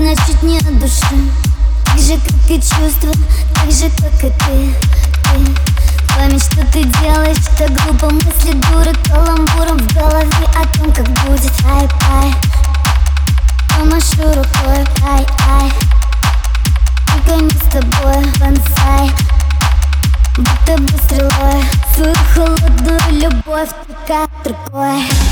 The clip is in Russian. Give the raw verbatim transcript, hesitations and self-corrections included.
значит не от души. Так же, как и чувства, так же, как и ты, ты. Память, что ты делаешь, так глупо, мысли дуры каламбуром в голове о том, как будет. Ай-ай, помашу рукой, ай-ай, только не с тобой, бонсай. Будто бы стрелой свою холодную любовь, такая другой.